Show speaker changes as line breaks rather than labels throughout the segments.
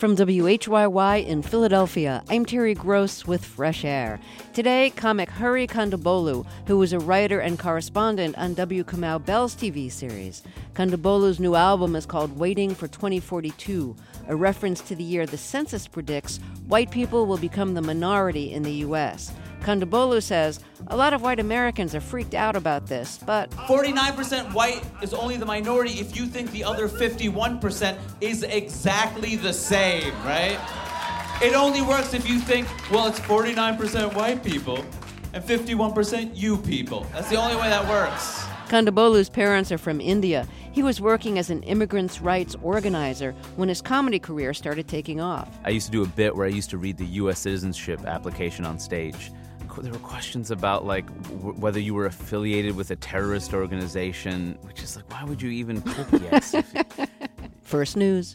From WHYY in Philadelphia, I'm Terry Gross with Fresh Air. Today, comic Hari Kondabolu, who was a writer and correspondent on W. Kamau Bell's TV series. Kondabolu's new album is called Waiting for 2042, a reference to the year the census predicts white people will become the minority in the U.S. Kondabolu says a lot of white Americans are freaked out about this, but
49% white is only the minority if you think the other 51% is exactly the same, right? It only works if you think, well, it's 49% white people and 51% you people. That's the only way that works.
Kondabolu's parents are from India. He was working as an immigrants' rights organizer when his comedy career started taking off.
I used to do a bit where I used to read the U.S. citizenship application on stage. There were questions about, like, whether you were affiliated with a terrorist organization, which is like, why would you even click yes?
First News.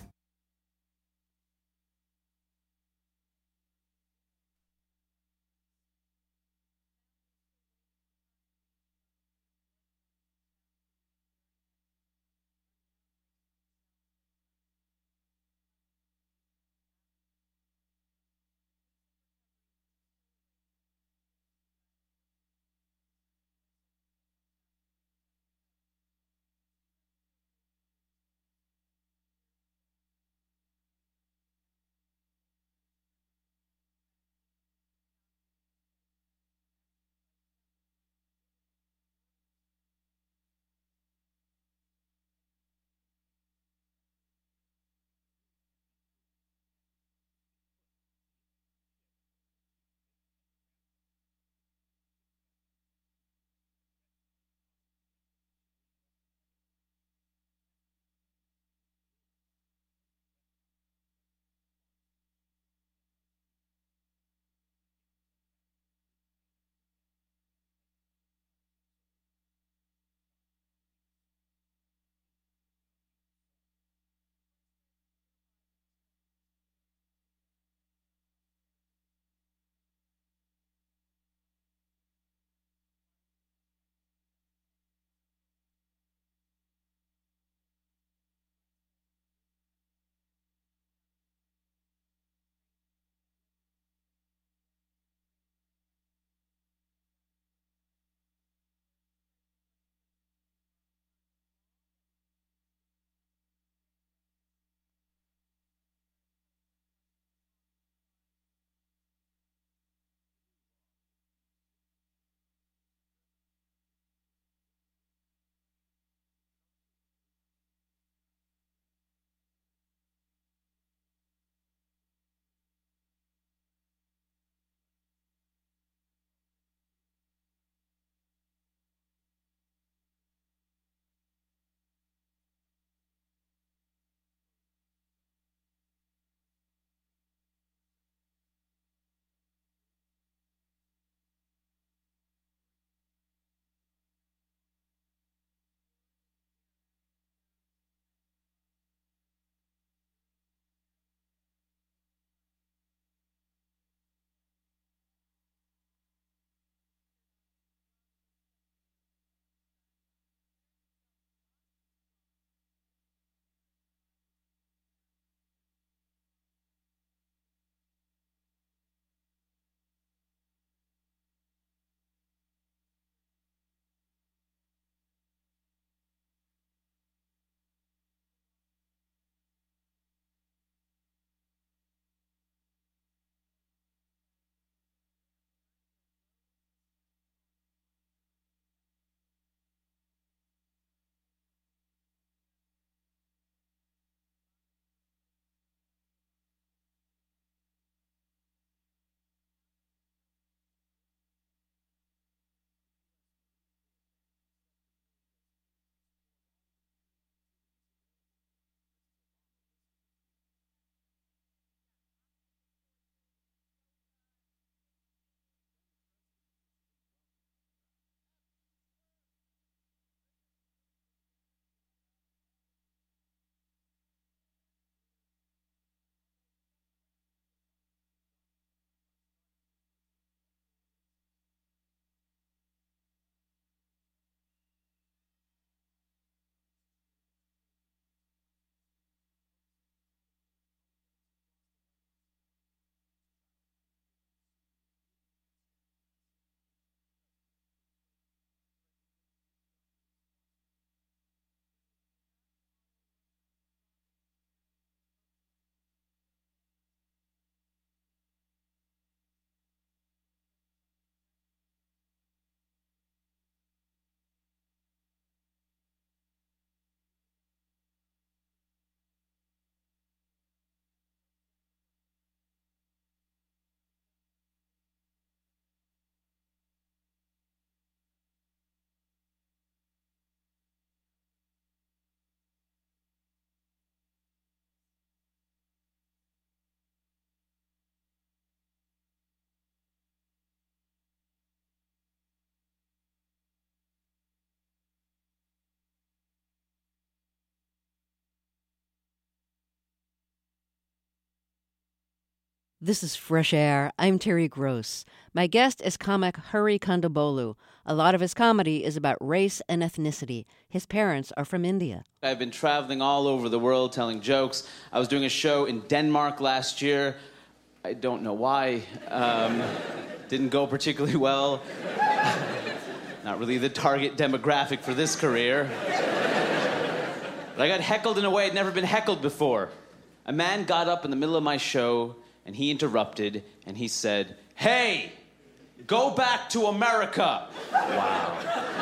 This is Fresh Air. I'm Terry Gross. My guest is comic Hari Kondabolu. A lot of his comedy is about race and ethnicity. His parents are from India.
I've been traveling all over the world telling jokes. I was doing a show in Denmark last year. I don't know why. Didn't go particularly well. Not really the target demographic for this career. But I got heckled in a way I'd never been heckled before. A man got up in the middle of my show, and he interrupted, and he said, "Hey, go back to America." Wow.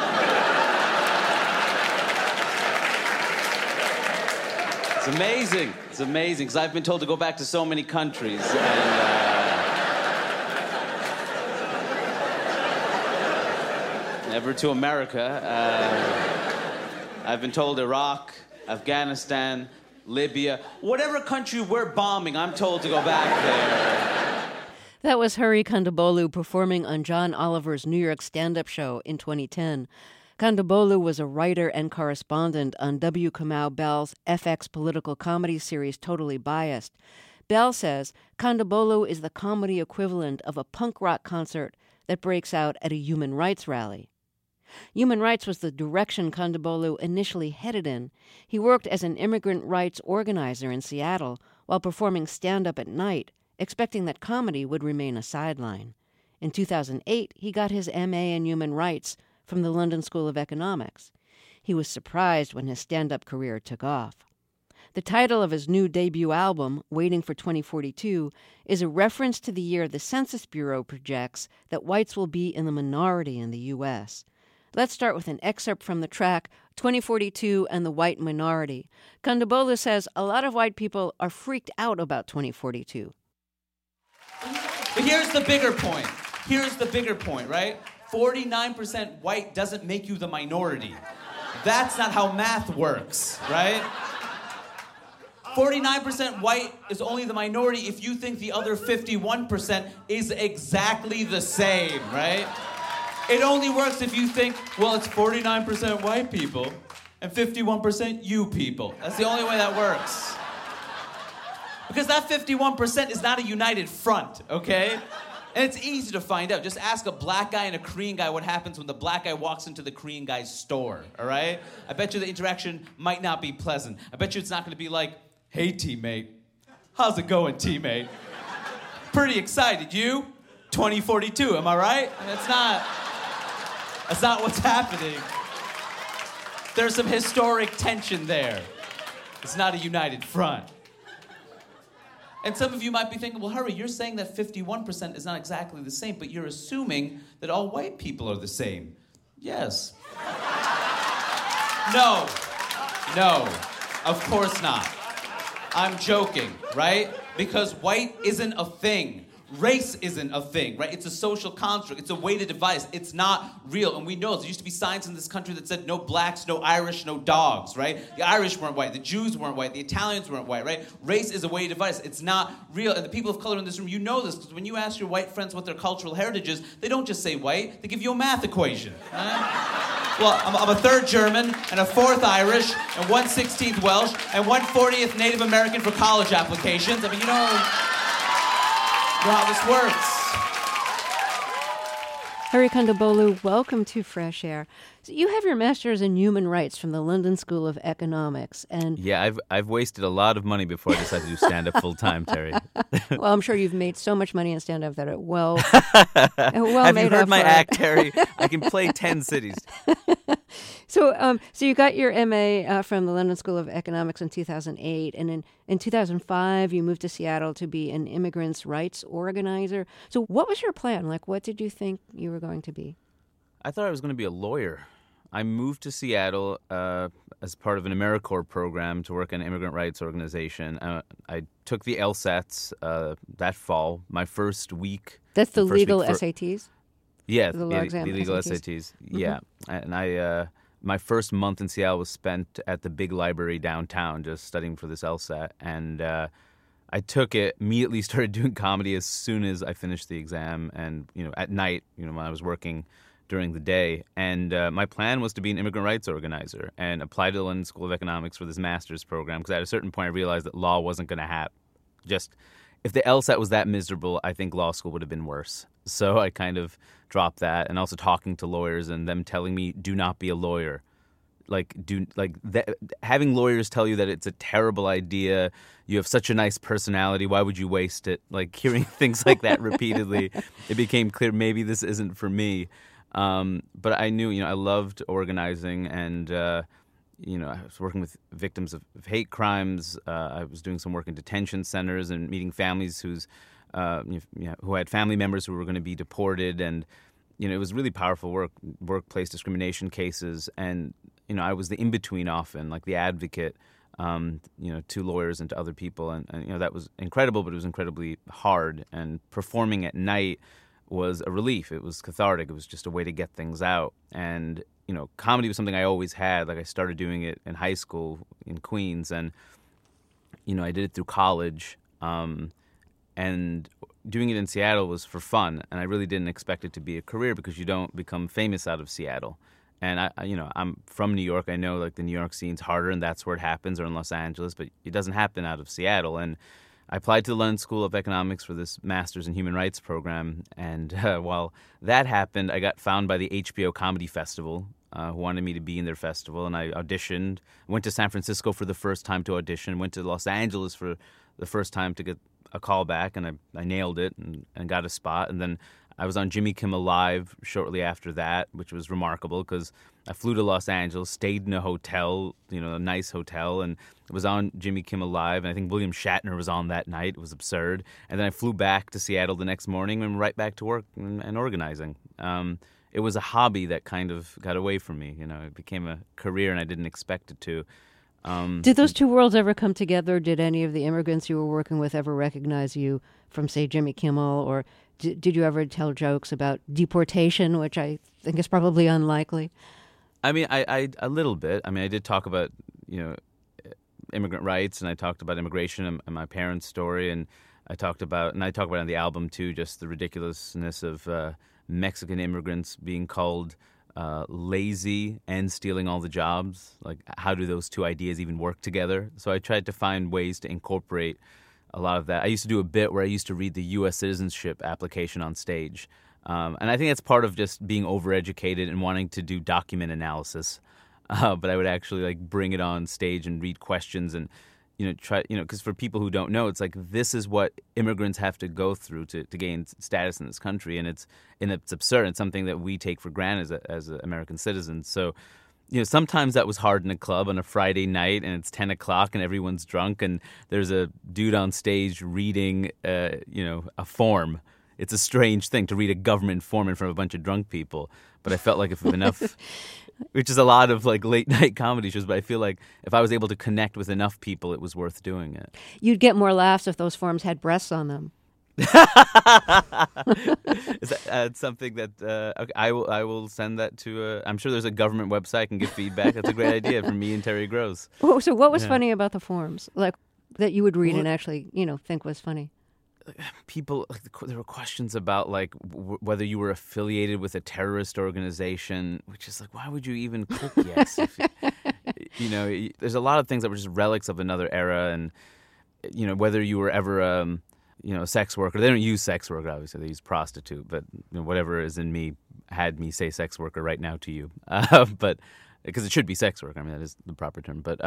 It's amazing. It's amazing, because I've been told to go back to so many countries. Never to America. I've been told Iraq, Afghanistan, Libya, whatever country we're bombing, I'm told to go back there.
That was Hari Kondabolu performing on John Oliver's New York stand-up show in 2010. Kondabolu was a writer and correspondent on W. Kamau Bell's FX political comedy series Totally Biased. Bell says Kondabolu is the comedy equivalent of a punk rock concert that breaks out at a human rights rally. Human rights was the direction Kondabolu initially headed in. He worked as an immigrant rights organizer in Seattle while performing stand-up at night, expecting that comedy would remain a sideline. In 2008, he got his M.A. in Human Rights from the London School of Economics. He was surprised when his stand-up career took off. The title of his new debut album, Waiting for 2042, is a reference to the year the Census Bureau projects that whites will be in the minority in the U.S. Let's start with an excerpt from the track 2042 and the White Minority. Kondabolu says a lot of white people are freaked out about 2042.
But here's the bigger point. Here's the bigger point, right? 49% white doesn't make you the minority. That's not how math works, right? 49% white is only the minority if you think the other 51% is exactly the same, right? It only works if you think, well, it's 49% white people and 51% you people. That's the only way that works. Because that 51% is not a united front, okay? And it's easy to find out. Just ask a black guy and a Korean guy what happens when the black guy walks into the Korean guy's store, all right? I bet you the interaction might not be pleasant. I bet you it's not going to be like, "Hey, teammate. How's it going, teammate? Pretty excited. You? 2042, am I right?" And that's not what's happening. There's some historic tension there. It's not a united front. And some of you might be thinking, well, Hari, you're saying that 51% is not exactly the same, but you're assuming that all white people are the same. Yes. No, of course not. I'm joking, right? Because white isn't a thing. Race isn't a thing, right? It's a social construct. It's a weighted device. It's not real. And we know there used to be signs in this country that said no blacks, no Irish, no dogs, right? The Irish weren't white. The Jews weren't white. The Italians weren't white, right? Race is a weighted device. It's not real. And the people of color in this room, you know this, because when you ask your white friends what their cultural heritage is, they don't just say white. They give you a math equation. Right? Well, I'm a third German, and a fourth Irish, and 1/16th Welsh, and 1/40th Native American for college applications. I mean, you know how this works.
Hari Kondabolu, welcome to Fresh Air. So you have your master's in human rights from the London School of Economics, and
Yeah, I've wasted a lot of money before I decided to do stand-up full-time, Terry.
well, I'm sure you've made so much money in stand-up that it well
Have
made
you heard
up
my
for
act,
it.
Terry? I can play 10 cities.
So you got your MA from the London School of Economics in 2008, and in 2005 you moved to Seattle to be an immigrants' rights organizer. So what was your plan? Like, what did you think you were going to be?
I thought I was going to be a lawyer. I moved to Seattle as part of an AmeriCorps program to work in an immigrant rights organization. I took the LSATs that fall, my first week.
That's the
first week
legal
for-
SATs?
Yeah,
The law exam
the legal
SATs.
SATs. Yeah, and I my first month in Seattle was spent at the big library downtown, just studying for this LSAT, and I took it, immediately started doing comedy as soon as I finished the exam, and at night, when I was working during the day, and my plan was to be an immigrant rights organizer and apply to the London School of Economics for this master's program, because at a certain point I realized that law wasn't going to happen. Just if the LSAT was that miserable, I think law school would have been worse. So I kind of dropped that, and also talking to lawyers and them telling me, do not be a lawyer. Having lawyers tell you that it's a terrible idea, you have such a nice personality, why would you waste it? Like hearing things like that repeatedly, it became clear maybe this isn't for me. But I knew, I loved organizing, and I was working with victims of hate crimes. I was doing some work in detention centers and meeting families who had family members who were going to be deported, and it was really powerful work, workplace discrimination cases, and I was the in-between often, like the advocate, to lawyers and to other people. And that was incredible, but it was incredibly hard. And performing at night was a relief. It was cathartic. It was just a way to get things out. And, comedy was something I always had. Like I started doing it in high school in Queens, and, I did it through college. And doing it in Seattle was for fun. And I really didn't expect it to be a career because you don't become famous out of Seattle. And I'm from New York. I know like the New York scene's harder, and that's where it happens, or in Los Angeles, but it doesn't happen out of Seattle. And I applied to the London School of Economics for this Master's in Human Rights program. And while that happened, I got found by the HBO Comedy Festival, who wanted me to be in their festival. And I auditioned, went to San Francisco for the first time to audition, went to Los Angeles for the first time to get a call back, and I nailed it and got a spot. And then I was on Jimmy Kimmel Live shortly after that, which was remarkable because I flew to Los Angeles, stayed in a hotel, a nice hotel, and was on Jimmy Kimmel Live. And I think William Shatner was on that night. It was absurd. And then I flew back to Seattle the next morning and right back to work and organizing. It was a hobby that kind of got away from me. It became a career, and I didn't expect it to.
Did those two worlds ever come together? Did any of the immigrants you were working with ever recognize you from, say, Jimmy Kimmel? Or did you ever tell jokes about deportation, which I think is probably unlikely?
I mean, I a little bit. I mean, I did talk about, immigrant rights, and I talked about immigration and my parents' story, and I talk about it on the album too, just the ridiculousness of Mexican immigrants being called lazy and stealing all the jobs. Like, how do those two ideas even work together? So I tried to find ways to incorporate a lot of that. I used to do a bit where I used to read the U.S. citizenship application on stage. And I think that's part of just being overeducated and wanting to do document analysis. But I would actually bring it on stage and read questions and, because for people who don't know, it's like this is what immigrants have to go through to gain status in this country. And it's absurd. It's something that we take for granted as American citizens. So, sometimes that was hard in a club on a Friday night, and it's 10 o'clock and everyone's drunk, and there's a dude on stage reading, a form. It's a strange thing to read a government form in front of a bunch of drunk people. But I felt like if enough, which is a lot of late night comedy shows, but I feel like if I was able to connect with enough people, it was worth doing it.
You'd get more laughs if those forms had breasts on them.
Is that something that okay, I will send that to I'm sure there's a government website I can give feedback. That's a great idea from me and Terry Gross.
Oh, so what was funny about the forms, that you would read and actually think was funny?
People, there were questions about whether you were affiliated with a terrorist organization, which is why would you even click yes? There's a lot of things that were just relics of another era, and whether you were ever a sex worker. They don't use sex worker, obviously. They use prostitute. But whatever is in me had me say sex worker right now to you. But because it should be sex worker. I mean, that is the proper term. But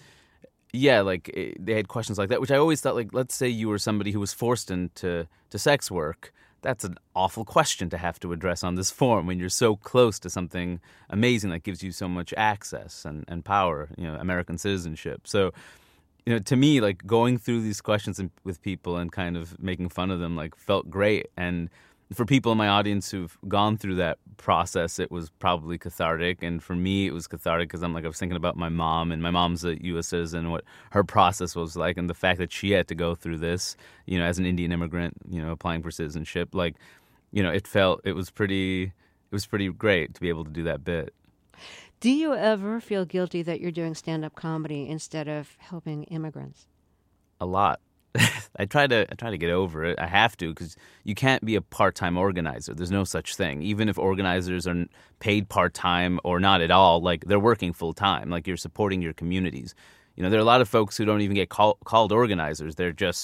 they had questions like that, which I always thought, let's say you were somebody who was forced into sex work. That's an awful question to have to address on this form when you're so close to something amazing that gives you so much access and power, American citizenship. So, to me, going through these questions with people and kind of making fun of them, felt great. And for people in my audience who've gone through that process, it was probably cathartic. And for me, it was cathartic because I was thinking about my mom, and my mom's a U.S. citizen, what her process was like, and the fact that she had to go through this, as an Indian immigrant, applying for citizenship. It was pretty great to be able to do that bit.
Do you ever feel guilty that you're doing stand-up comedy instead of helping immigrants?
A lot. I try to get over it. I have to, because you can't be a part-time organizer. There's no such thing. Even if organizers are paid part-time or not at all, they're working full-time. You're supporting your communities. There are a lot of folks who don't even get called organizers. They're just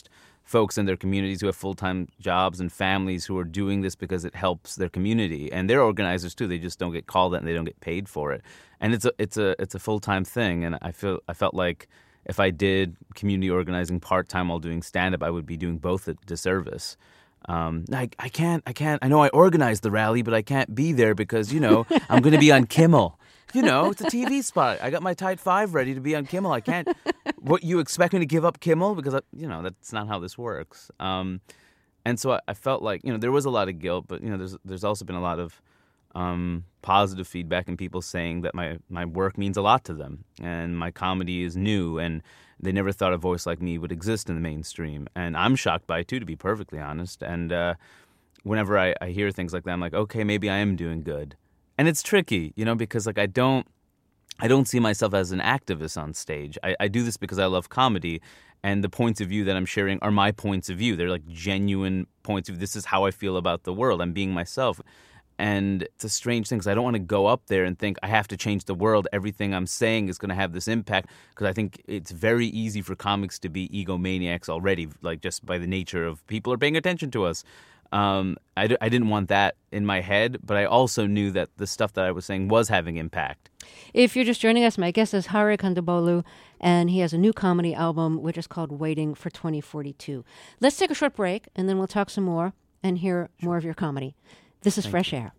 folks in their communities who have full-time jobs and families who are doing this because it helps their community, and they're organizers too. They just don't get called it and they don't get paid for it, and it's a full-time thing. And I felt like if I did community organizing part-time while doing stand-up, I would be doing both a disservice. I can't. I know I organized the rally, but I can't be there because, I'm going to be on Kimmel. It's a TV spot. I got my tight 5 ready to be on Kimmel. I can't. What, you expect me to give up Kimmel? Because, that's not how this works. And so I felt like, there was a lot of guilt, but, there's also been a lot of positive feedback and people saying that my work means a lot to them and my comedy is new and they never thought a voice like me would exist in the mainstream. And I'm shocked by it too, to be perfectly honest. And whenever I hear things like that, I'm like, okay, maybe I am doing good. And it's tricky, because like I don't see myself as an activist on stage. I do this because I love comedy, and the points of view that I'm sharing are my points of view. They're like genuine points of view. This is how I feel about the world. I'm being myself. And it's a strange thing because I don't want to go up there and think I have to change the world. Everything I'm saying is going to have this impact, because I think it's very easy for comics to be egomaniacs already, like just by the nature of people are paying attention to us. I didn't want that in my head, but I also knew that the stuff that I was saying was having impact.
If you're just joining us, my guest is Hari Kondabolu, and he has a new comedy album, which is called Waiting for 2042. Let's take a short break, and then we'll talk some more and hear more of your comedy. This is Fresh Air.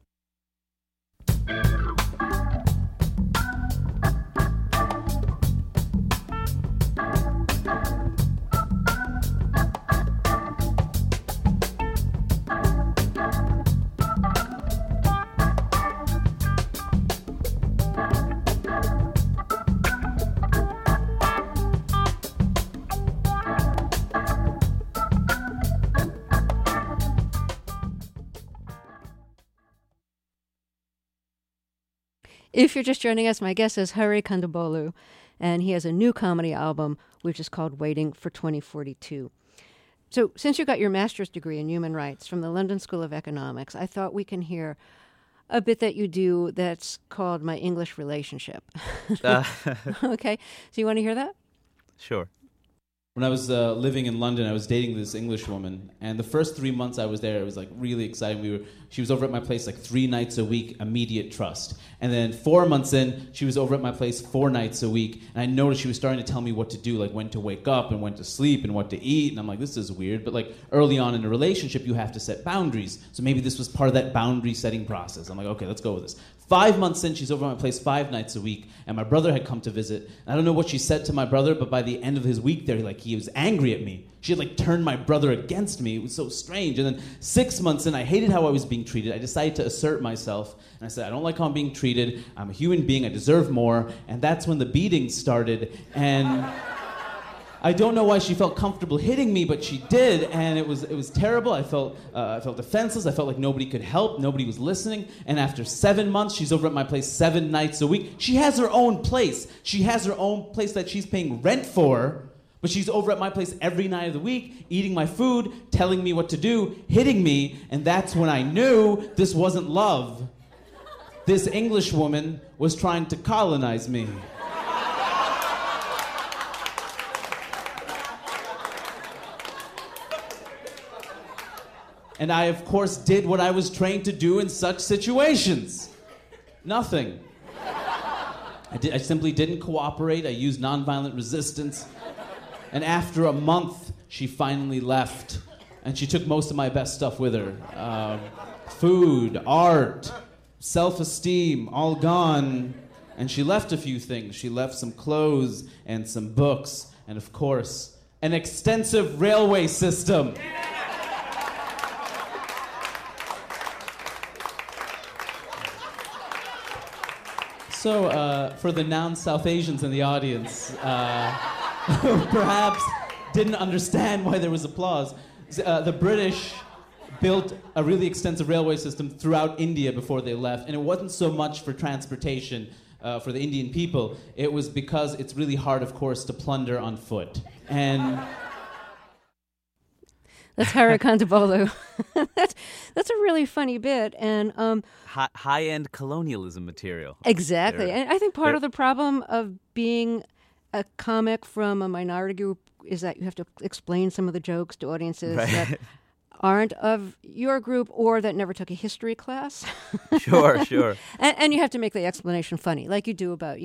If you're just joining us, my guest is Hari Kondabolu, and he has a new comedy album, which is called Waiting for 2042. So since you got your master's degree in human rights from the London School of Economics, I thought we can hear a bit that you do that's called My English Relationship. Okay, so you want to hear that?
Sure.
When I was living in London, I was dating this English woman, and the first 3 months I was there, it was like really exciting. She was over at my place like 3 nights a week, immediate trust. And then 4 months in, she was over at my place 4 nights a week, and I noticed she was starting to tell me what to do, like when to wake up and when to sleep and what to eat. And I'm like, this is weird. But like early on in a relationship, you have to set boundaries. So maybe this was part of that boundary setting process. I'm like, okay, let's go with this. 5 months in, she's over at my place 5 nights a week, and my brother had come to visit. I don't know what she said to my brother, but by the end of his week there, he was angry at me. She had turned my brother against me. It was so strange. And then 6 months in, I hated how I was being treated. I decided to assert myself, and I said, I don't like how I'm being treated. I'm a human being. I deserve more. And that's when the beatings started. And I don't know why she felt comfortable hitting me, but she did, and it was terrible. I felt defenseless. I felt like nobody could help. Nobody was listening. And after 7 months, she's over at my place 7 nights a week. She has her own place. She has her own place that she's paying rent for, but she's over at my place every night of the week, eating my food, telling me what to do, hitting me, and that's when I knew this wasn't love. This English woman was trying to colonize me. And I, of course, did what I was trained to do in such situations. Nothing. I simply didn't cooperate. I used nonviolent resistance. And after a month, she finally left. And she took most of my best stuff with her. Food, art, self-esteem, all gone. And she left a few things. She left some clothes and some books. And, of course, an extensive railway system. So, for the non-South Asians in the audience, who perhaps didn't understand why there was applause, the British built a really extensive railway system throughout India before they left, and it wasn't so much for transportation for the Indian people. It was because it's really hard, of course, to plunder on foot. And
that's Hari Kondabolu. That's a really funny bit, and
high-end colonialism material.
Exactly, and I think part of the problem of being a comic from a minority group is that you have to explain some of the jokes to audiences that aren't of your group or that never took a history class.
Sure.
And you have to make the explanation funny, like you do about,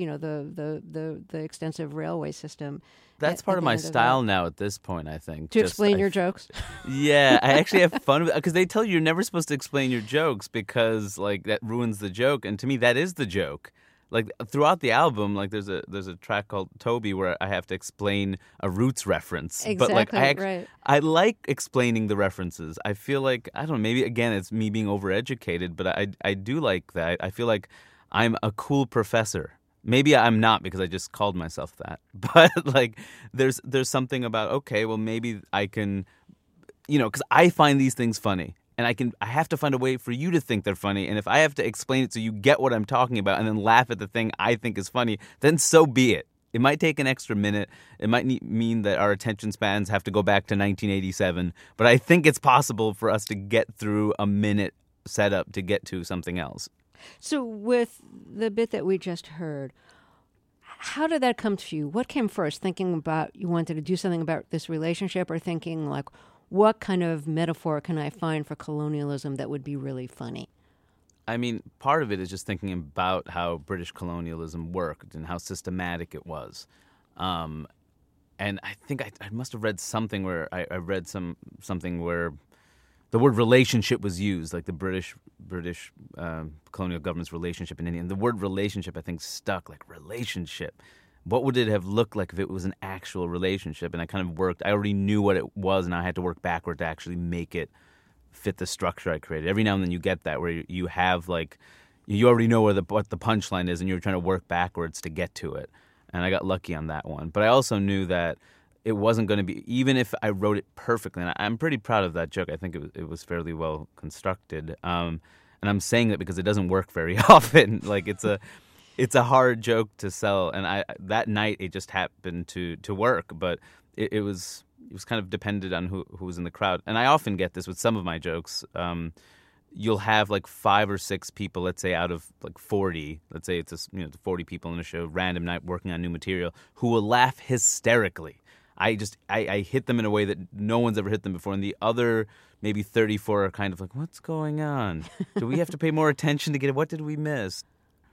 the extensive railway system.
That's part of my style now at this point, I think.
To explain your jokes?
Yeah, I actually have fun with it because they tell you you're never supposed to explain your jokes because, like, that ruins the joke. And to me, that is the joke. Like, throughout the album, like, there's a track called Toby where I have to explain a Roots reference.
Exactly,
but, like,
right.
I like explaining the references. I feel like, I don't know, maybe, again, it's me being overeducated, but I do like that. I feel like I'm a cool professor. Maybe I'm not because I just called myself that. But, like, there's something about, okay, well, maybe I can, because I find these things funny. And I have to find a way for you to think they're funny. And if I have to explain it so you get what I'm talking about and then laugh at the thing I think is funny, then so be it. It might take an extra minute. It might mean that our attention spans have to go back to 1987. But I think it's possible for us to get through a minute setup to get to something else.
So with the bit that we just heard, how did that come to you? What came first? Thinking about you wanted to do something about this relationship or thinking like, what kind of metaphor can I find for colonialism that would be really funny?
I mean, part of it is just thinking about how British colonialism worked and how systematic it was. And I think I must have read something where I read something where the word relationship was used, like the British colonial government's relationship in India. And the word relationship, I think, stuck, like relationship. What would it have looked like if it was an actual relationship? And I kind of worked. I already knew what it was, and I had to work backward to actually make it fit the structure I created. Every now and then you get that where you have, like, you already know what the punchline is, and you're trying to work backwards to get to it. And I got lucky on that one. But I also knew that it wasn't going to be, even if I wrote it perfectly, and I'm pretty proud of that joke. I think it was fairly well constructed. And I'm saying that because it doesn't work very often. Like, it's a hard joke to sell, and that night it just happened to work. But it was kind of dependent on who was in the crowd. And I often get this with some of my jokes. You'll have like 5 or 6 people, let's say out of like 40. Let's say it's 40 people in a show, random night working on new material, who will laugh hysterically. I hit them in a way that no one's ever hit them before, and the other maybe 34 are kind of like, what's going on? Do we have to pay more attention to get it? What did we miss?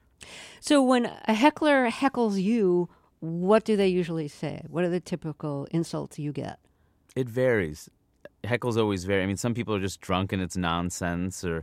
So when a heckler heckles you, what do they usually say? What are the typical insults you get?
It varies. Heckles always vary. I mean, some people are just drunk and it's nonsense, or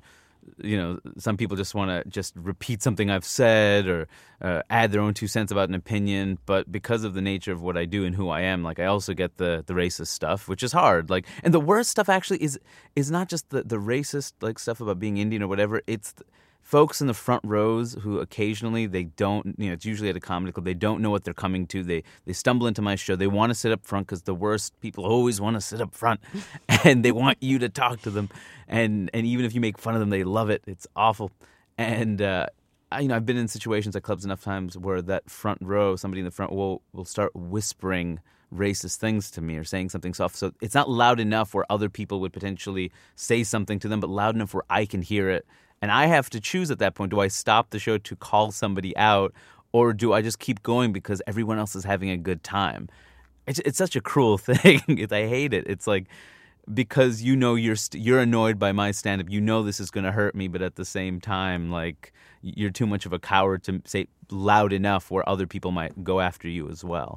some people just want to just repeat something I've said or add their own 2 cents about an opinion. But because of the nature of what I do and who I am, like, I also get the racist stuff, which is hard. Like, and the worst stuff actually is not just the racist like stuff about being Indian or whatever. It's folks in the front rows who occasionally they don't, it's usually at a comedy club, they don't know what they're coming to. They stumble into my show. They want to sit up front because the worst people always want to sit up front, and they want you to talk to them. And even if you make fun of them, they love it. It's awful. And I've been in situations at clubs enough times where that front row, somebody in the front will start whispering racist things to me or saying something soft. So it's not loud enough where other people would potentially say something to them, but loud enough where I can hear it. And I have to choose at that point, do I stop the show to call somebody out, or do I just keep going because everyone else is having a good time? It's such a cruel thing. I hate it. It's like, because you're annoyed by my stand-up, this is going to hurt me, but at the same time, like, you're too much of a coward to say loud enough where other people might go after you as well.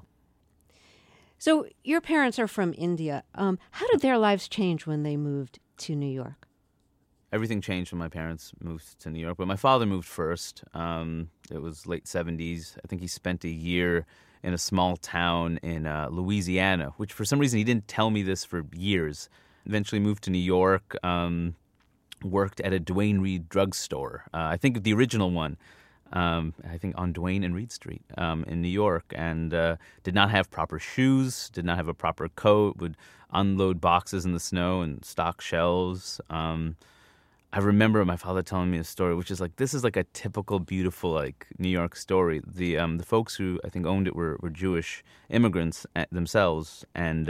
So your parents are from India. How did their lives change when they moved to New York?
Everything changed when my parents moved to New York, but my father moved first. It was late 70s. I think he spent a year in a small town in Louisiana, which for some reason he didn't tell me this for years. Eventually moved to New York, worked at a Duane Reade drugstore. I think the original one, I think on Duane and Reade Street in New York, and did not have proper shoes, did not have a proper coat, would unload boxes in the snow and stock shelves. I remember my father telling me a story, which is like, this is like a typical beautiful like New York story. The folks who I think owned it were Jewish immigrants themselves, and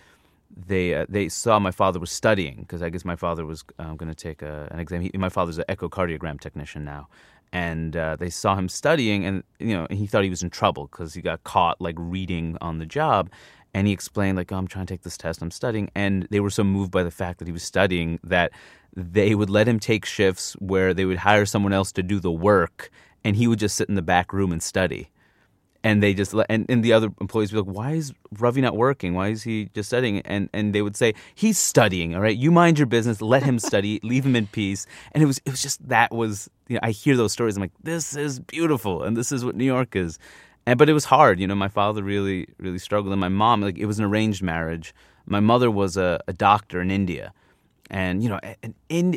they saw my father was studying, because I guess my father was going to take an exam. My father's an echocardiogram technician now, And they saw him studying, and he thought he was in trouble because he got caught like reading on the job. And he explained like, I'm trying to take this test, I'm studying. And they were so moved by the fact that he was studying that they would let him take shifts where they would hire someone else to do the work, and he would just sit in the back room and study. And they just and the other employees would be like, why is Ravi not working? Why is he just studying? And they would say, he's studying, all right? You mind your business, let him study, leave him in peace. And it was just I hear those stories, I'm like, this is beautiful, and this is what New York is. But it was hard, my father really, really struggled. And my mom, like, it was an arranged marriage. My mother was a doctor in India. And, an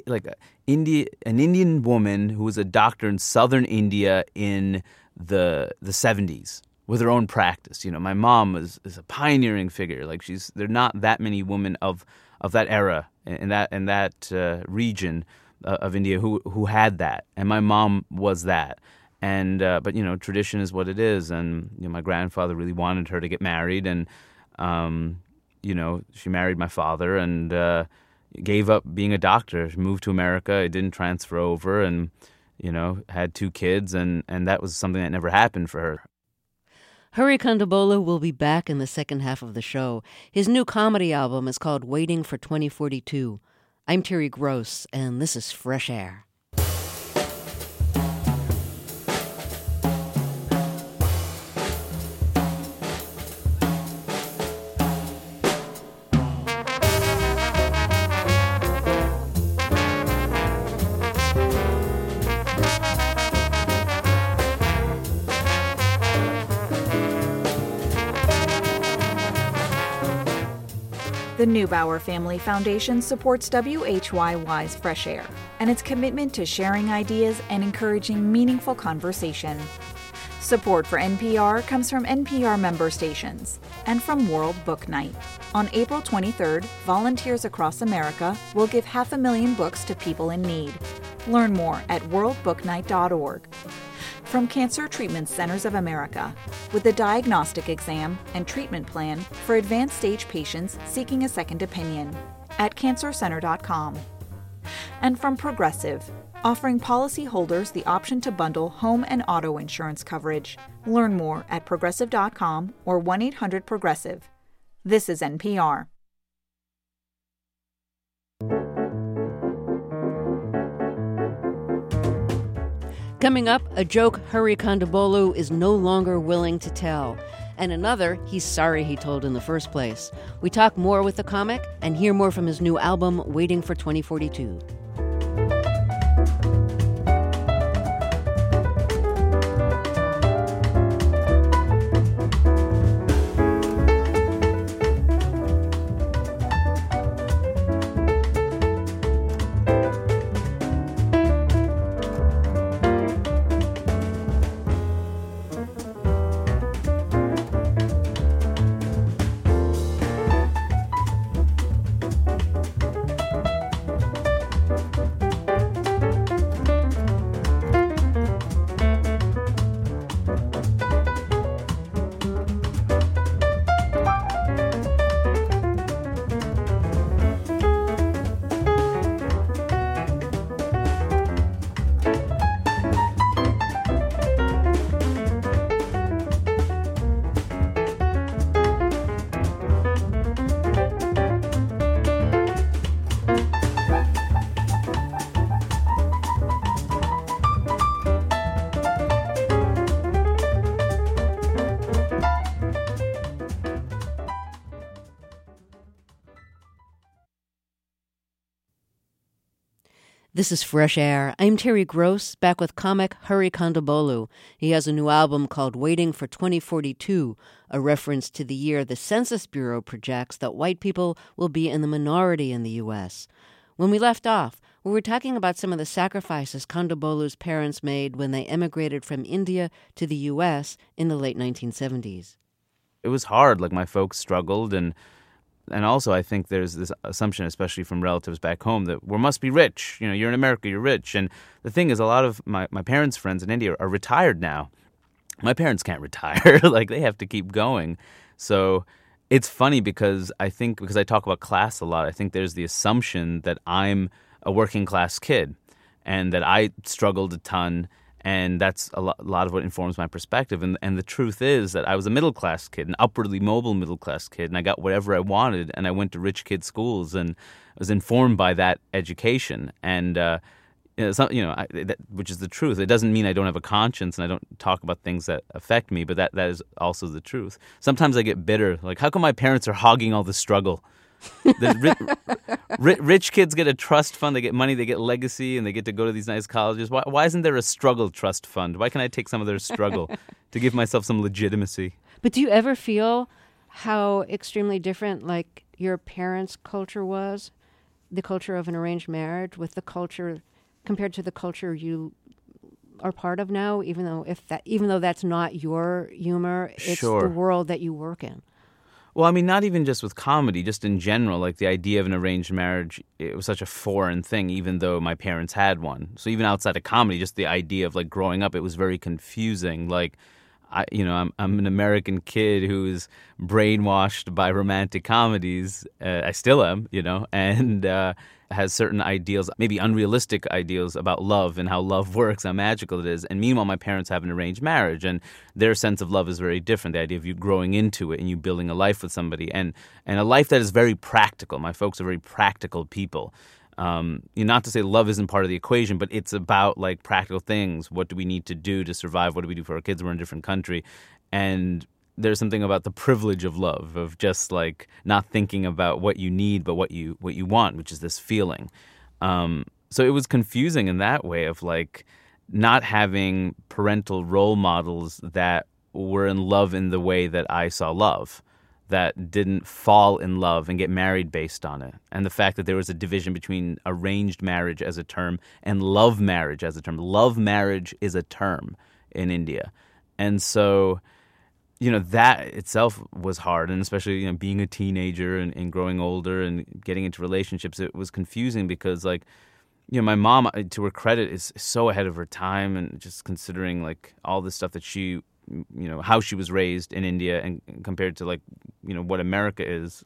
Indian woman who was a doctor in southern India in the 70s with her own practice. My mom is a pioneering figure. Like, there are not that many women of that era in that region of India who had that. And my mom was that. And but tradition is what it is, and my grandfather really wanted her to get married, and she married my father and gave up being a doctor. She moved to America. It didn't transfer over, and had 2 kids, and that was something that never happened for her.
Hari Kondabolu will be back in the second half of the show. His new comedy album is called Waiting for 2042. I'm Terry Gross, and this is Fresh Air.
The Neubauer Family Foundation supports WHYY's Fresh Air and its commitment to sharing ideas and encouraging meaningful conversation. Support for NPR comes from NPR member stations and from World Book Night. On April 23rd, volunteers across America will give 500,000 books to people in need. Learn more at worldbooknight.org. From Cancer Treatment Centers of America, with a diagnostic exam and treatment plan for advanced stage patients seeking a second opinion at cancercenter.com. And from Progressive, offering policyholders the option to bundle home and auto insurance coverage. Learn more at progressive.com or 1-800-PROGRESSIVE. This is NPR.
Coming up, a joke Hari Kondabolu is no longer willing to tell, and another he's sorry he told in the first place. We talk more with the comic and hear more from his new album, Waiting for 2042. This is Fresh Air. I'm Terry Gross, back with comic Hari Kondabolu. He has a new album called Waiting for 2042, a reference to the year the Census Bureau projects that white people will be in the minority in the U.S. When we left off, we were talking about some of the sacrifices Kondabolu's parents made when they emigrated from India to the U.S. in the late 1970s.
It was hard. Like, my folks struggled, and also, I think there's this assumption, especially from relatives back home, that we must be rich. You know, you're in America, you're rich. And the thing is, a lot of my parents' friends in India are retired now. My parents can't retire. Like, they have to keep going. So it's funny because I talk about class a lot, I think there's the assumption that I'm a working class kid and that I struggled a ton And that's a lot of what informs my perspective. And the truth is that I was a middle-class kid, an upwardly mobile middle-class kid, and I got whatever I wanted, and I went to rich kid schools and was informed by that education. And, which is the truth. It doesn't mean I don't have a conscience and I don't talk about things that affect me, but that is also the truth. Sometimes I get bitter. Like, how come my parents are hogging all the struggle? The rich kids get a trust fund, they get money, they get legacy, and they get to go to these nice colleges. Why isn't there a struggle trust fund? Why can't I take some of their struggle to give myself some legitimacy?
But do you ever feel how extremely different, like, your parents' culture was, the culture of an arranged marriage, with the culture compared to the culture you are part of now? Even though that's not your humor, it's
Sure.
the world that you work in.
Well, I mean, not even just with comedy, just in general, like the idea of an arranged marriage, it was such a foreign thing, even though my parents had one. So even outside of comedy, just the idea of like growing up, it was very confusing. Like, I'm an American kid who is brainwashed by romantic comedies. I still am, and has certain ideals, maybe unrealistic ideals about love and how love works, how magical it is. And meanwhile, my parents have an arranged marriage, and their sense of love is very different. The idea of you growing into it and you building a life with somebody, and a life that is very practical. My folks are very practical people. Not to say love isn't part of the equation, but it's about like practical things. What do we need to do to survive? What do we do for our kids? We're in a different country. And there's something about the privilege of love, of just like not thinking about what you need, but what you want, which is this feeling. So it was confusing in that way of like not having parental role models that were in love in the way that I saw love, that didn't fall in love and get married based on it. And the fact that there was a division between arranged marriage as a term and love marriage as a term. Love marriage is a term in India. And so, that itself was hard. And especially, being a teenager and growing older and getting into relationships, it was confusing because, like, my mom, to her credit, is so ahead of her time, and just considering, like, all the stuff that she, how she was raised in India and compared to, like, what America is,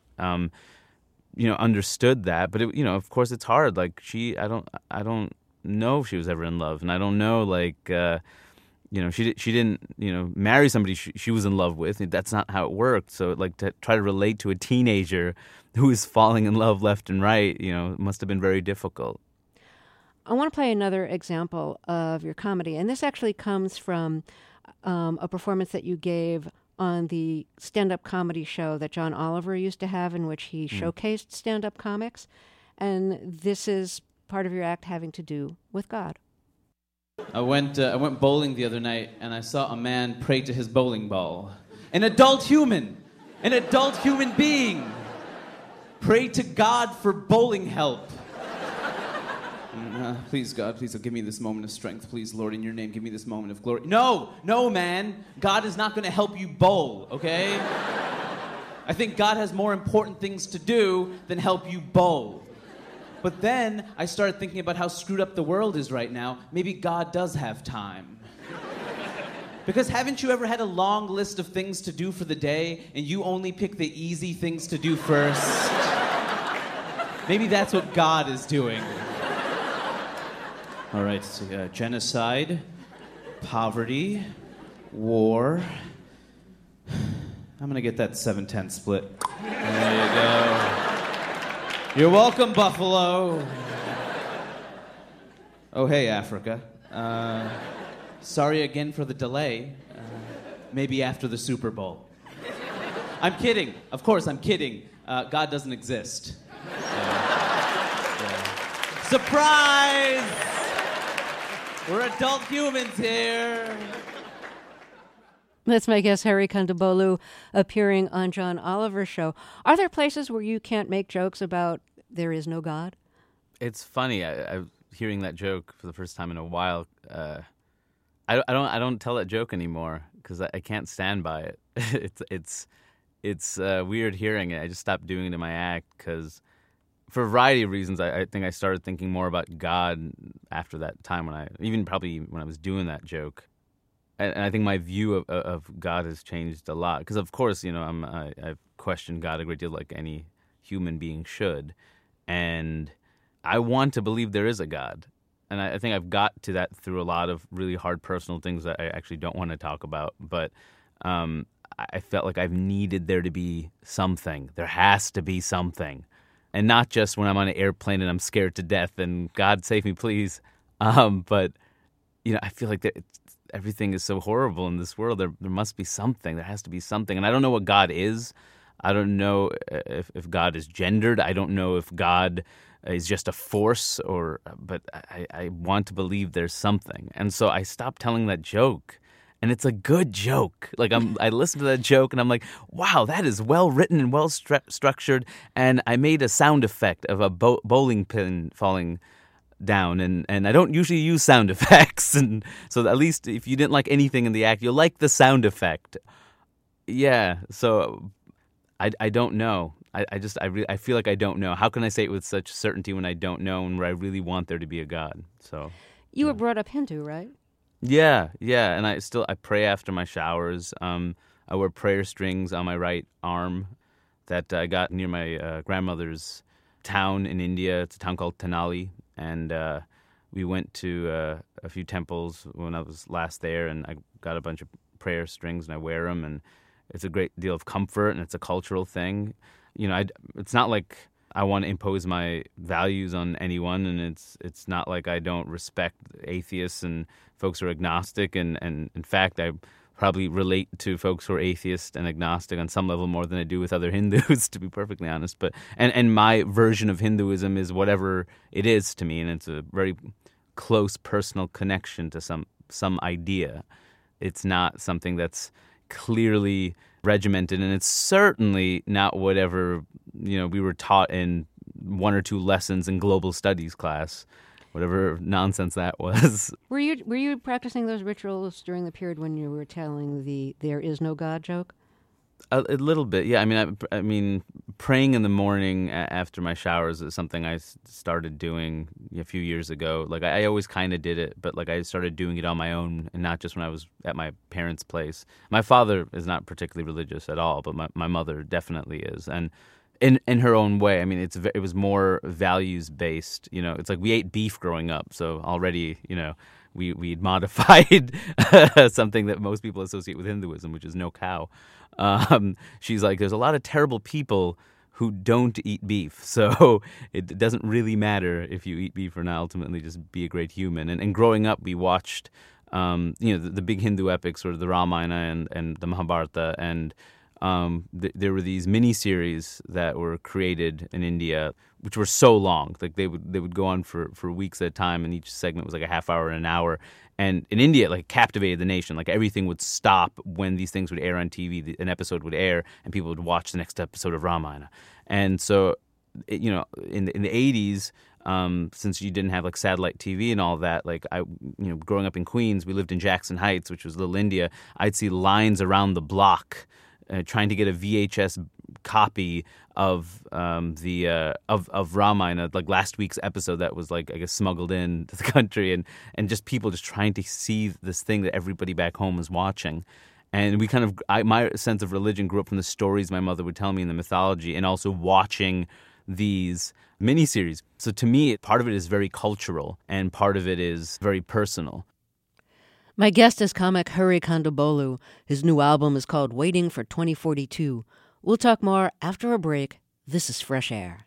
understood that. But, of course, it's hard. Like, I don't know if she was ever in love. And I don't know, like, she didn't, marry somebody she was in love with. That's not how it worked. So, like, to try to relate to a teenager who is falling in love left and right, must have been very difficult.
I want to play another example of your comedy, and this actually comes from a performance that you gave on the stand-up comedy show that John Oliver used to have, in which he showcased stand-up comics. And this is part of your act having to do with God.
I went bowling the other night, and I saw a man pray to his bowling ball. An adult human being, pray to God for bowling help. Please, God, please give me this moment of strength. Please, Lord, in your name, give me this moment of glory. No, man. God is not going to help you bowl, okay? I think God has more important things to do than help you bowl. But then I started thinking about how screwed up the world is right now. Maybe God does have time. Because haven't you ever had a long list of things to do for the day, and you only pick the easy things to do first? Maybe that's what God is doing. All right, so, genocide, poverty, war. I'm gonna get that 7-10 split. There you go. You're welcome, Buffalo. Oh, hey, Africa. Sorry again for the delay. Maybe after the Super Bowl. I'm kidding. Of course, I'm kidding. God doesn't exist. Surprise! We're adult humans here.
That's my guest, Hari Kondabolu, appearing on John Oliver's show. Are there places where you can't make jokes about there is no God?
It's funny. I'm hearing that joke for the first time in a while. I don't tell that joke anymore because I can't stand by it. It's weird hearing it. I just stopped doing it in my act because, for a variety of reasons, I think I started thinking more about God after that time probably when I was doing that joke. And I think my view of God has changed a lot. Because, of course, I've questioned God a great deal, like any human being should. And I want to believe there is a God. And I think I've got to that through a lot of really hard personal things that I actually don't want to talk about. But I felt like I've needed there to be something. There has to be something. And not just when I'm on an airplane and I'm scared to death and God save me, please. But, I feel like everything is so horrible in this world. There must be something. There has to be something. And I don't know what God is. I don't know if God is gendered. I don't know if God is just a force, but I want to believe there's something. And so I stopped telling that joke, and it's a good joke. Like I listened to that joke, and I'm like, wow, that is well written and well structured. And I made a sound effect of a bowling pin falling down, and I don't usually use sound effects, and so at least if you didn't like anything in the act, you'll like the sound effect. Yeah, so I don't know. I feel like I don't know. How can I say it with such certainty when I don't know and where I really want there to be a God? So
you were brought up Hindu, right?
Yeah, and I pray after my showers. I wear prayer strings on my right arm that I got near my grandmother's town in India. It's a town called Tenali, and we went to a few temples when I was last there, and I got a bunch of prayer strings and I wear them, and it's a great deal of comfort, and it's a cultural thing. It's not like I want to impose my values on anyone, and it's not like I don't respect atheists and folks who are agnostic, and in fact, I probably relate to folks who are atheist and agnostic on some level more than I do with other Hindus, to be perfectly honest. But and my version of Hinduism is whatever it is to me, and it's a very close personal connection to some idea. It's not something that's clearly regimented, and it's certainly not whatever we were taught in 1 or 2 lessons in global studies class, whatever nonsense that was.
Were you practicing those rituals during the period when you were telling the "there is no God" joke?
A little bit, yeah. I mean, praying in the morning after my showers is something I started doing a few years ago. Like I always kind of did it, but like I started doing it on my own, and not just when I was at my parents' place. My father is not particularly religious at all, but my mother definitely is, and in her own way. I mean, it was more values based. It's like we ate beef growing up, so already we'd modified something that most people associate with Hinduism, which is no cow. She's like, there's a lot of terrible people who don't eat beef, so it doesn't really matter if you eat beef or not. Ultimately, just be a great human. And growing up, we watched, the big Hindu epics, sort of the Ramayana and the Mahabharata, and there were these miniseries that were created in India, which were so long. Like they would go on for weeks at a time, and each segment was like a half hour and an hour. And in India, it like captivated the nation. Like everything would stop when these things would air on TV. An episode would air, and people would watch the next episode of Ramayana. And so, in the 80s, since you didn't have like satellite TV and all that, like growing up in Queens, we lived in Jackson Heights, which was Little India. I'd see lines around the block trying to get a VHS copy of of Ramayana, like last week's episode that was like, I guess, smuggled into the country, and just people just trying to see this thing that everybody back home was watching. And we my sense of religion grew up from the stories my mother would tell me in the mythology, and also watching these miniseries. So to me, part of it is very cultural, and part of it is very personal.
My guest is comic Hari Kondabolu. His new album is called Waiting for 2042. We'll talk more after a break. This is Fresh Air.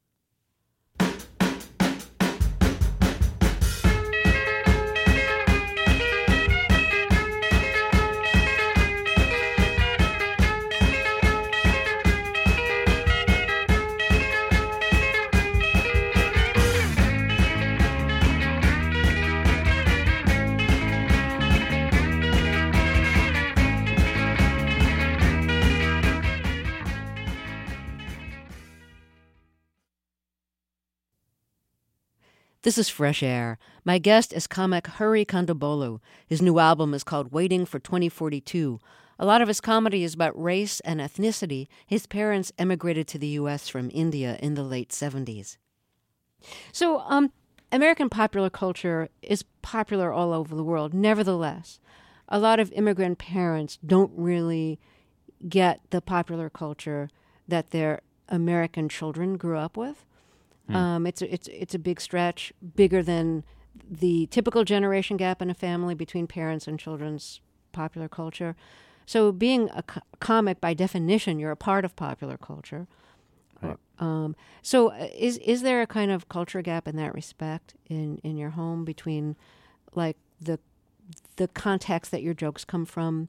This is Fresh Air. My guest is comic Hari Kondabolu. His new album is called Waiting for 2042. A lot of his comedy is about race and ethnicity. His parents emigrated to the U.S. from India in the late 70s. So, American popular culture is popular all over the world. Nevertheless, a lot of immigrant parents don't really get the popular culture that their American children grew up with. It's a big stretch, bigger than the typical generation gap in a family between parents and children's popular culture. So being a comic, by definition, you're a part of popular culture.
Right.
So is there a kind of culture gap in that respect in your home between like the context that your jokes come from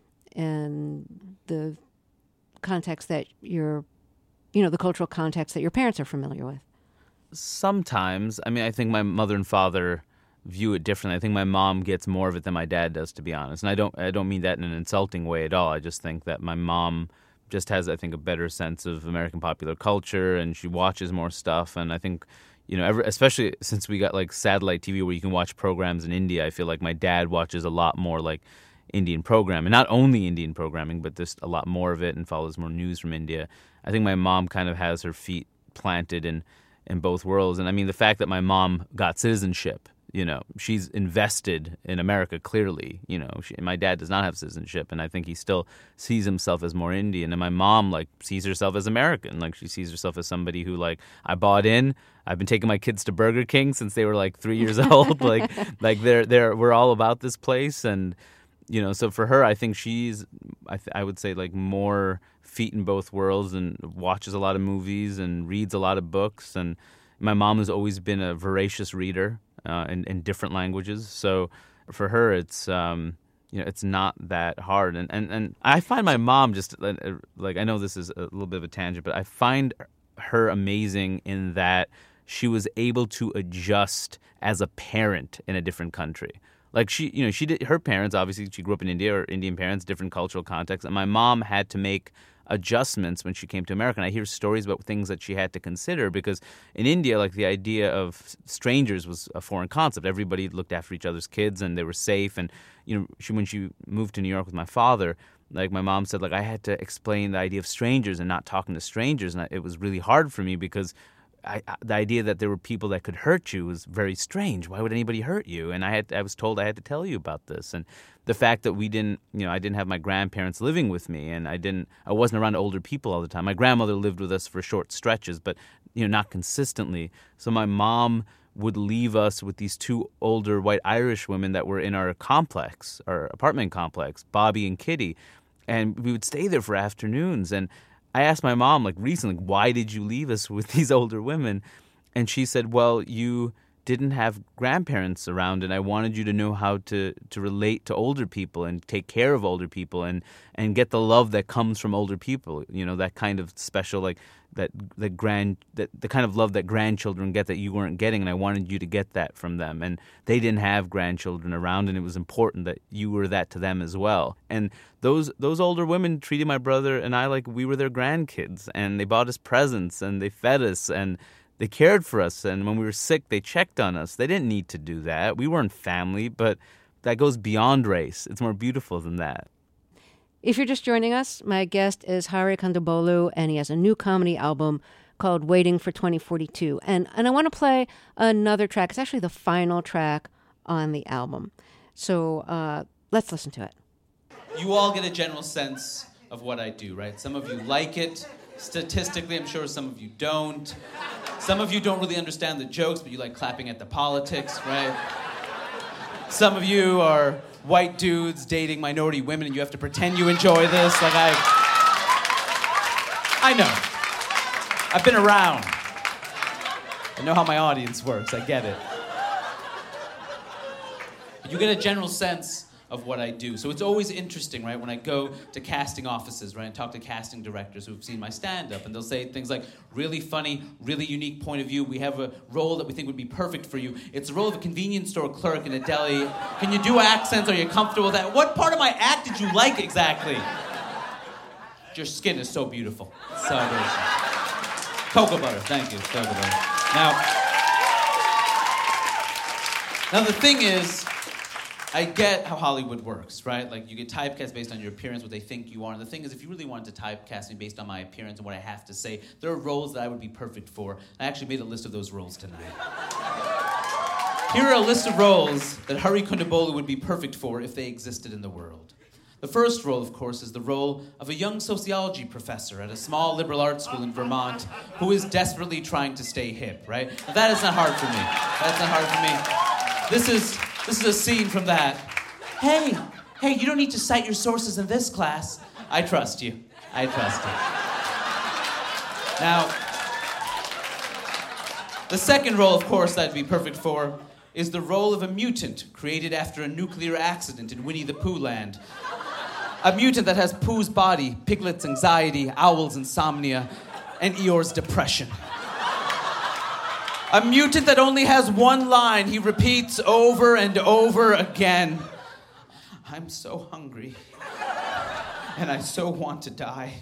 and the context that the cultural context that your parents are familiar with?
Sometimes. I mean, I think my mother and father view it differently. I think my mom gets more of it than my dad does, to be honest. And I don't mean that in an insulting way at all. I just think that my mom just has, I think, a better sense of American popular culture, and she watches more stuff. And I think, especially since we got like satellite TV where you can watch programs in India, I feel like my dad watches a lot more like Indian programming, not only Indian programming, but just a lot more of it, and follows more news from India. I think my mom kind of has her feet planted in both worlds. And I mean, the fact that my mom got citizenship, she's invested in America, clearly. My dad does not have citizenship, and I think he still sees himself as more Indian. And my mom, sees herself as American. She sees herself as somebody who, I bought in. I've been taking my kids to Burger King since they were, 3 years old. We're all about this place. And, so for her, I think she's, I would say, more feet in both worlds, and watches a lot of movies and reads a lot of books. And my mom has always been a voracious reader. In different languages, so for her, it's it's not that hard, and I find my mom just I know this is a little bit of a tangent, but I find her amazing in that she was able to adjust as a parent in a different country. She did, her parents, obviously she grew up in India, or Indian parents, different cultural contexts, and my mom had to make adjustments when she came to America. And I hear stories about things that she had to consider, because in India, the idea of strangers was a foreign concept. Everybody looked after each other's kids, and they were safe. And when she moved to New York with my father, my mom said, I had to explain the idea of strangers and not talking to strangers, and it was really hard for me, because the idea that there were people that could hurt you was very strange. Why would anybody hurt you? And I was told I had to tell you about this. And the fact that I didn't have my grandparents living with me, and I wasn't around older people all the time. My grandmother lived with us for short stretches, but not consistently. So my mom would leave us with these two older white Irish women that were in our apartment complex, Bobby and Kitty, and we would stay there for afternoons. And I asked my mom recently, why did you leave us with these older women? And she said, well, you didn't have grandparents around, and I wanted you to know how to relate to older people and take care of older people and get the love that comes from older people. That kind of special, the kind of love that grandchildren get that you weren't getting, and I wanted you to get that from them. And they didn't have grandchildren around, and it was important that you were that to them as well. And those older women treated my brother and I like we were their grandkids, and they bought us presents, and they fed us, and they cared for us. And when we were sick, they checked on us. They didn't need to do that. We weren't family, but that goes beyond race. It's more beautiful than that.
If you're just joining us, my guest is Hari Kondabolu, and he has a new comedy album called Waiting for 2042. And I want to play another track. It's actually the final track on the album. So let's listen to it.
You all get a general sense of what I do, right? Some of you like it. Statistically, I'm sure some of you don't. Some of you don't really understand the jokes, but you like clapping at the politics, right? Some of you are white dudes dating minority women, and you have to pretend you enjoy this. I know. I've been around. I know how my audience works. I get it. You get a general sense of what I do. So it's always interesting, right, when I go to casting offices, right, and talk to casting directors who've seen my stand-up, and they'll say things like, really funny, really unique point of view. We have a role that we think would be perfect for you. It's the role of a convenience store clerk in a deli. Can you do accents? Are you comfortable with that? What part of my act did you like exactly? Your skin is so beautiful. So beautiful. Cocoa butter. Thank you. Cocoa butter. Now the thing is, I get how Hollywood works, right? You get typecast based on your appearance, what they think you are. And the thing is, if you really wanted to typecast me based on my appearance and what I have to say, there are roles that I would be perfect for. I actually made a list of those roles tonight. Here are a list of roles that Hari Kondabolu would be perfect for if they existed in the world. The first role, of course, is the role of a young sociology professor at a small liberal arts school in Vermont who is desperately trying to stay hip, right? Now, that is not hard for me. That's not hard for me. This is a scene from that. Hey, you don't need to cite your sources in this class. I trust you. Now, the second role, of course, that'd be perfect for is the role of a mutant created after a nuclear accident in Winnie the Pooh land. A mutant that has Pooh's body, Piglet's anxiety, Owl's insomnia, and Eeyore's depression. A mutant that only has one line he repeats over and over again. I'm so hungry, and I so want to die.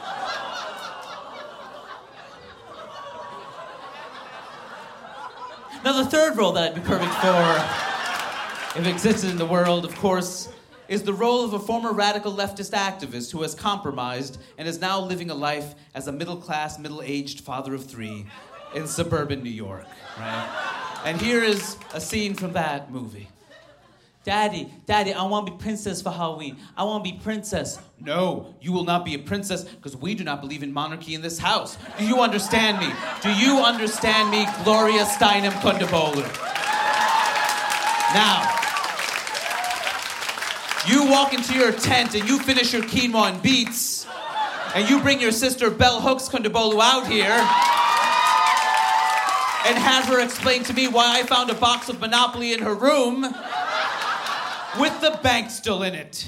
Now, the third role that I'd be perfect for, if it existed in the world, of course, is the role of a former radical leftist activist who has compromised and is now living a life as a middle-class, middle-aged father of three in suburban New York, right? And here is a scene from that movie. Daddy, I want to be princess for Halloween. I want to be princess. No, you will not be a princess because we do not believe in monarchy in this house. Do you understand me? Do you understand me, Gloria Steinem Kundabolu? Now, you walk into your tent and you finish your quinoa and beets, and you bring your sister Bell Hooks Kundabolu out here and have her explain to me why I found a box of Monopoly in her room with the bank still in it.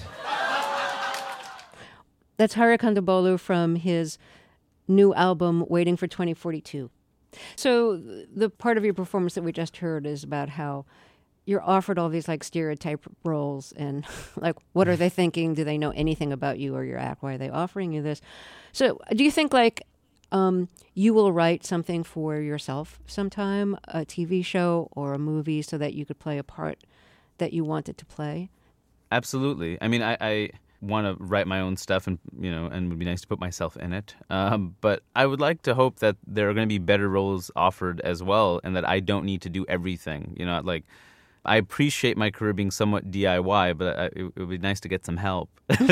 That's Hari Kondabolu from his new album, Waiting for 2042. So the part of your performance that we just heard is about how you're offered all these like stereotype roles and like, what are they thinking? Do they know anything about you or your act? Why are they offering you this? So do you think like you will write something for yourself sometime, a TV show or a movie, so that you could play a part that you wanted to play?
Absolutely. I mean, I want to write my own stuff, and and it would be nice to put myself in it. But I would like to hope that there are going to be better roles offered as well, and that I don't need to do everything. Like I appreciate my career being somewhat DIY, but it would be nice to get some help.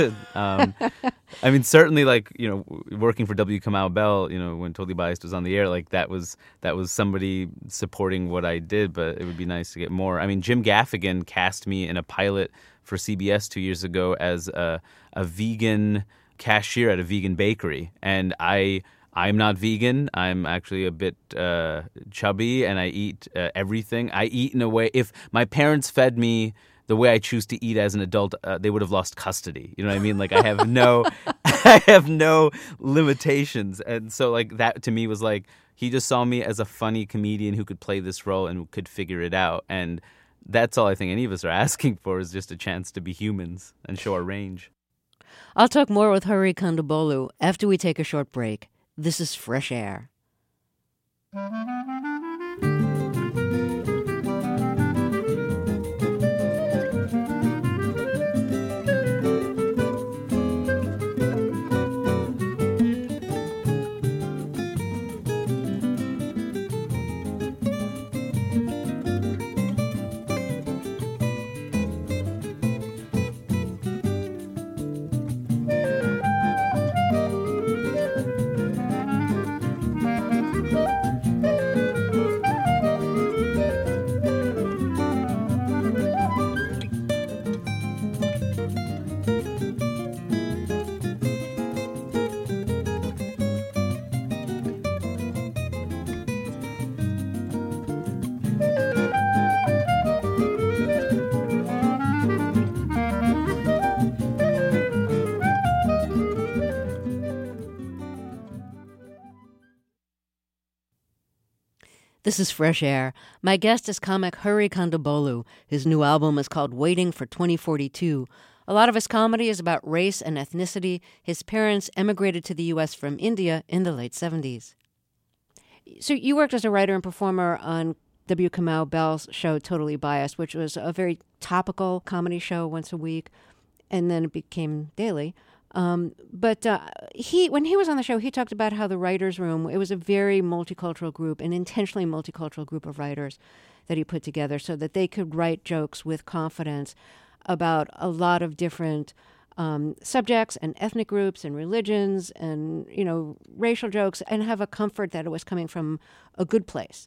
I mean, certainly, like, working for W. Kamau Bell, when Totally Biased was on the air, like that was somebody supporting what I did, but it would be nice to get more. I mean, Jim Gaffigan cast me in a pilot for CBS 2 years ago as a vegan cashier at a vegan bakery, and I'm not vegan. I'm actually a bit chubby, and I eat everything. I eat in a way, if my parents fed me the way I choose to eat as an adult, they would have lost custody. You know what I mean? Like I have no limitations. And so like that to me was like, he just saw me as a funny comedian who could play this role and could figure it out. And that's all I think any of us are asking for, is just a chance to be humans and show our range.
I'll talk more with Hari Kondabolu after we take a short break. This is Fresh Air. This is Fresh Air. My guest is comic Hari Kondabolu. His new album is called Waiting for 2042. A lot of his comedy is about race and ethnicity. His parents emigrated to the U.S. from India in the late 70s. So you worked as a writer and performer on W. Kamau Bell's show Totally Biased, which was a very topical comedy show once a week, and then it became daily. But when he was on the show, he talked about how the writers' room, it was a very multicultural group, an intentionally multicultural group of writers that he put together so that they could write jokes with confidence about a lot of different subjects and ethnic groups and religions and, racial jokes, and have a comfort that it was coming from a good place.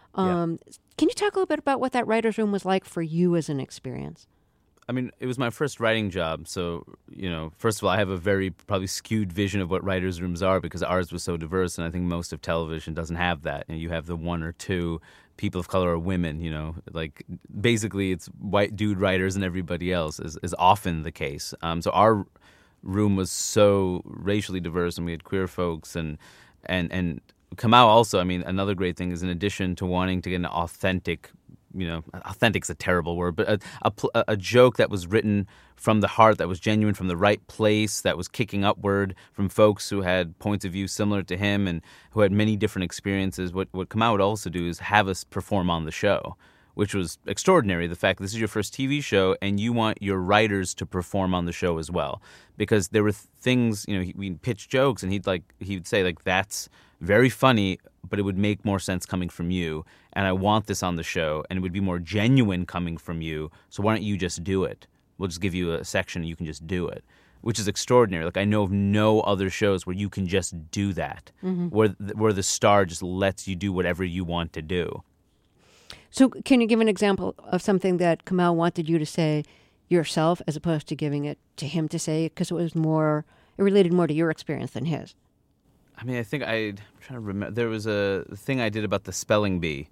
Can you talk a little bit about what that writer's room was like for you as an experience?
I mean, it was my first writing job, so, first of all, I have a very probably skewed vision of what writers' rooms are because ours was so diverse, and I think most of television doesn't have that. And you have the one or two people of color or women, like basically it's white dude writers and everybody else is often the case. So our room was so racially diverse, and we had queer folks and Kamau also, I mean, another great thing is in addition to wanting to get an authentic, authentic's a terrible word, but a joke that was written from the heart, that was genuine from the right place, that was kicking upward from folks who had points of view similar to him and who had many different experiences. What Kamau would also do is have us perform on the show, which was extraordinary. The fact that this is your first TV show and you want your writers to perform on the show as well. Because there were things, we'd pitch jokes and he'd say, like, that's very funny, but it would make more sense coming from you. And I want this on the show, and it would be more genuine coming from you. So why don't you just do it? We'll just give you a section and you can just do it, which is extraordinary. Like, I know of no other shows where you can just do that, where the star just lets you do whatever you want to do.
So can you give an example of something that Kamau wanted you to say yourself as opposed to giving it to him to say, because it related more to your experience than his?
I mean, I'm trying to remember. There was a thing I did about the spelling bee.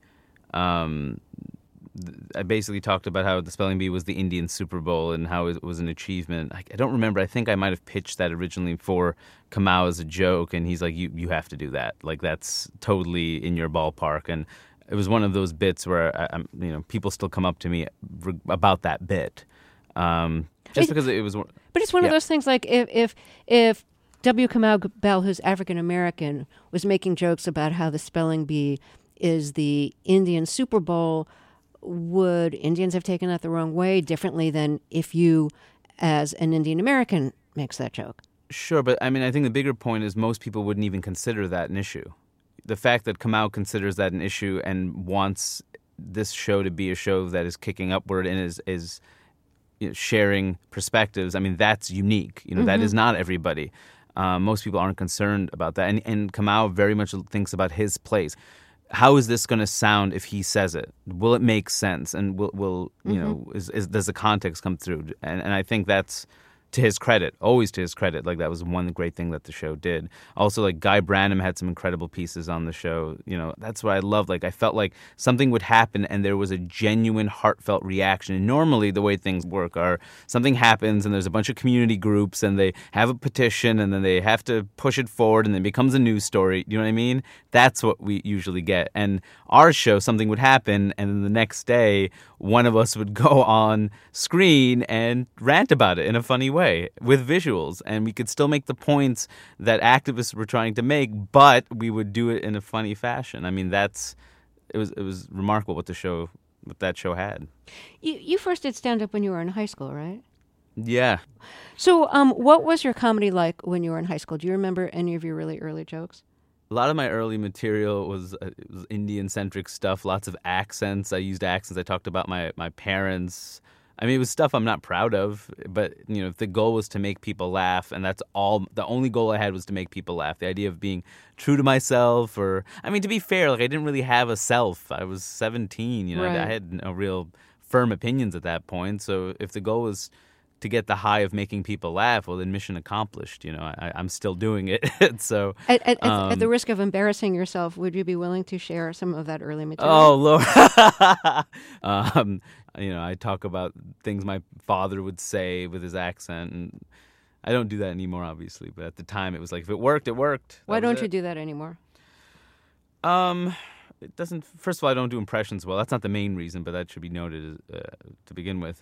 I basically talked about how the spelling bee was the Indian Super Bowl and how it was an achievement. I don't remember. I think I might have pitched that originally for Kamau as a joke, and he's like, you have to do that. Like, that's totally in your ballpark. And it was one of those bits where, people still come up to me about that bit. Because it was...
But it's one of those things, like, if W. Kamau Bell, who's African-American, was making jokes about how the spelling bee is the Indian Super Bowl, would Indians have taken that the wrong way differently than if you, as an Indian American, makes that joke?
Sure, but I mean, I think the bigger point is most people wouldn't even consider that an issue. The fact that Kamau considers that an issue and wants this show to be a show that is kicking upward and is sharing perspectives, I mean, that's unique. That is not everybody. Most people aren't concerned about that. And Kamau very much thinks about his place. How is this going to sound if he says it? Will it make sense? And will does the context come through? And I think that's to his credit, always to his credit. Like, that was one great thing that the show did. Also, like, Guy Branum had some incredible pieces on the show. That's what I loved. Like, I felt like something would happen and there was a genuine, heartfelt reaction. And normally the way things work are something happens and there's a bunch of community groups and they have a petition and then they have to push it forward and then it becomes a news story. You know what I mean? That's what we usually get. And our show, something would happen and then the next day, one of us would go on screen and rant about it in a funny way with visuals, and we could still make the points that activists were trying to make, but we would do it in a funny fashion. I mean, it was remarkable what that show had.
You first did stand-up when you were in high school, right?
Yeah.
So what was your comedy like when you were in high school? Do you remember any of your really early jokes?
A lot of my early material was Indian-centric stuff, lots of accents. I used accents. I talked about my parents. I mean, it was stuff I'm not proud of, but, if the goal was to make people laugh, and that's all, the only goal I had was to make people laugh. The idea of being true to myself to be fair, like, I didn't really have a self. I was 17,
Right.
I had no real firm opinions at that point. So if the goal was to get the high of making people laugh, well, then mission accomplished. I'm still doing it. So
at the risk of embarrassing yourself, would you be willing to share some of that early material?
Oh, Lord. I talk about things my father would say with his accent, and I don't do that anymore, obviously. But at the time, it was like, if it worked, it worked.
Why don't you do that anymore?
It doesn't. First of all, I don't do impressions well. That's not the main reason, but that should be noted to begin with.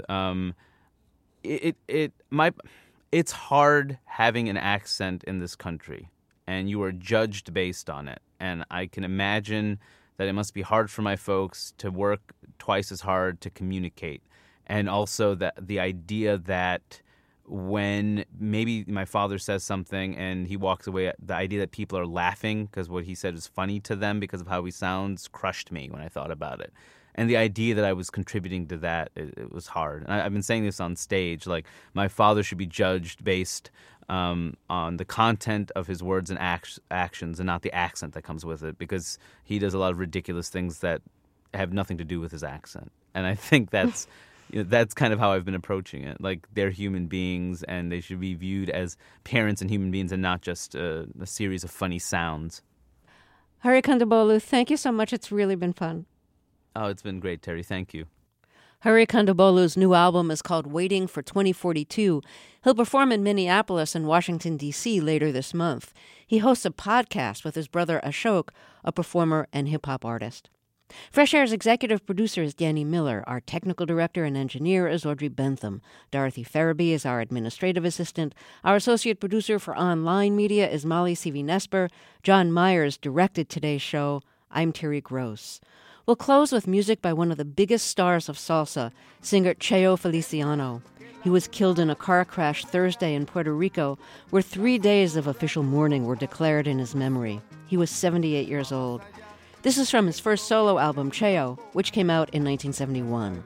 It's hard having an accent in this country, and you are judged based on it. And I can imagine that it must be hard for my folks to work twice as hard to communicate. And also that the idea that when maybe my father says something and he walks away, the idea that people are laughing because what he said is funny to them because of how he sounds crushed me when I thought about it. And the idea that I was contributing to that, it was hard. And I've been saying this on stage, like, my father should be judged based on the content of his words and actions and not the accent that comes with it, because he does a lot of ridiculous things that have nothing to do with his accent. And I think that's that's kind of how I've been approaching it. Like, they're human beings, and they should be viewed as parents and human beings and not just a series of funny sounds.
Hari Kondabolu, thank you so much. It's really been fun.
Oh, it's been great, Terry. Thank you.
Hari Kondabolu's new album is called Waiting for 2042. He'll perform in Minneapolis and Washington, D.C. later this month. He hosts a podcast with his brother Ashok, a performer and hip-hop artist. Fresh Air's executive producer is Danny Miller. Our technical director and engineer is Audrey Bentham. Dorothy Farabee is our administrative assistant. Our associate producer for online media is Molly Sivi-Nesper. John Myers directed today's show. I'm Terry Gross. We'll close with music by one of the biggest stars of salsa, singer Cheo Feliciano. He was killed in a car crash Thursday in Puerto Rico, where 3 days of official mourning were declared in his memory. He was 78 years old. This is from his first solo album, Cheo, which came out in 1971.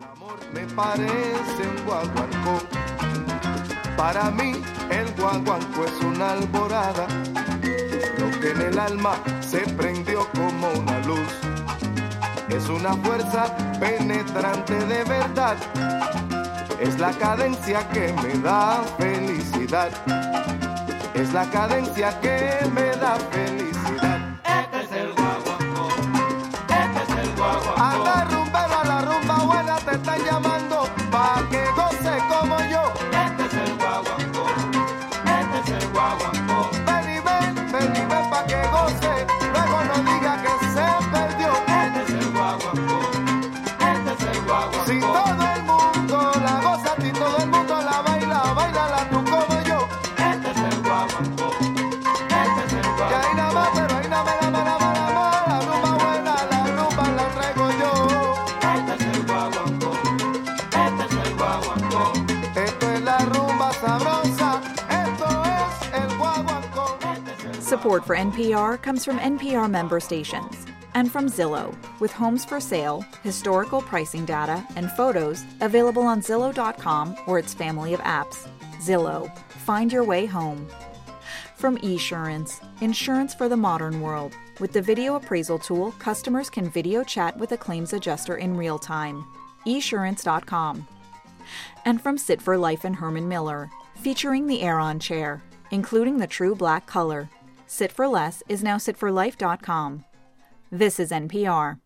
Para mí, el guaguanco es una alborada, lo que en el alma se prendió como una luz. Es una fuerza penetrante de verdad, es la cadencia que me da felicidad, es la cadencia que me da felicidad. Este es el guaguancó, este es el guaguancó. Anda rumbero, a la rumba buena te están llamando, pa' que goce como yo. Este es el guaguancó, este es el guaguancó. Ven y ven pa' que goce, luego no diga que se perdió. Este es el guaguancó, este es el guaguancó. Si todo el mundo la goza, si todo el mundo la baila, bailala tú como yo. Este es el guaguancó, este es el guaguancó. Y ahí nada más, pero ahí nada más, la rumba buena, la rumba la traigo yo. Este es el guaguancó, este es el guaguancó. Esto es la rumba sabrosa, esto es el guaguancó.
Support for NPR comes from NPR member stations and from Zillow, with homes for sale, historical pricing data, and photos available on Zillow.com or its family of apps. Zillow, find your way home. From Esurance, insurance for the modern world. With the video appraisal tool, customers can video chat with a claims adjuster in real time. Esurance.com. And from Sit for Life and Herman Miller, featuring the Aeron chair, including the true black color. Sit for Less is now sitforlife.com. This is NPR.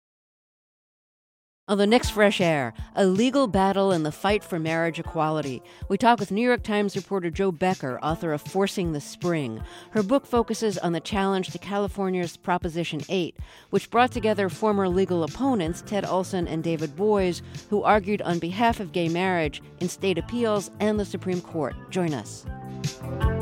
On the next Fresh Air, a legal battle in the fight for marriage equality. We talk with New York Times reporter Jo Becker, author of Forcing the Spring. Her book focuses on the challenge to California's Proposition 8, which brought together former legal opponents Ted Olson and David Boies, who argued on behalf of gay marriage in state appeals and the Supreme Court. Join us.